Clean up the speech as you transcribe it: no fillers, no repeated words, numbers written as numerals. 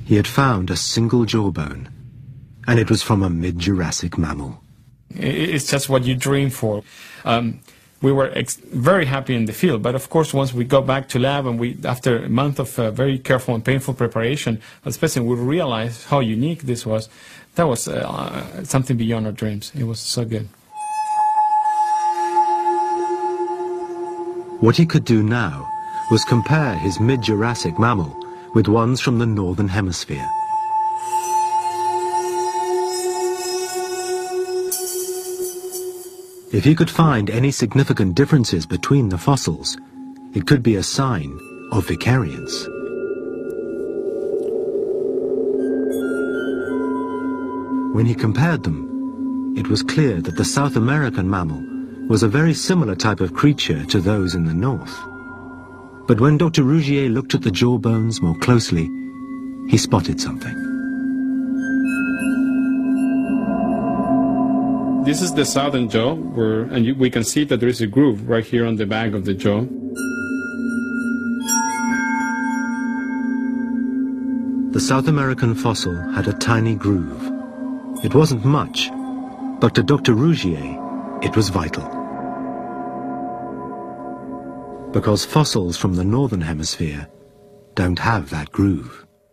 He had found a single jawbone, and it was from a mid-Jurassic mammal. It's just what you dream for. We were very happy in the field, but of course once we got back to lab and after a month of very careful and painful preparation, especially we realized how unique this was. That was something beyond our dreams. It was so good. What he could do now was compare his mid-Jurassic mammal with ones from the Northern Hemisphere. If he could find any significant differences between the fossils, it could be a sign of vicariance. When he compared them, it was clear that the South American mammal was a very similar type of creature to those in the north. But when Dr. Rougier looked at the jawbones more closely, he spotted something. This is the southern jaw, we can see that there is a groove right here on the back of the jaw. The South American fossil had a tiny groove. It wasn't much, but to Dr. Rougier, it was vital. Because fossils from the Northern Hemisphere don't have that groove.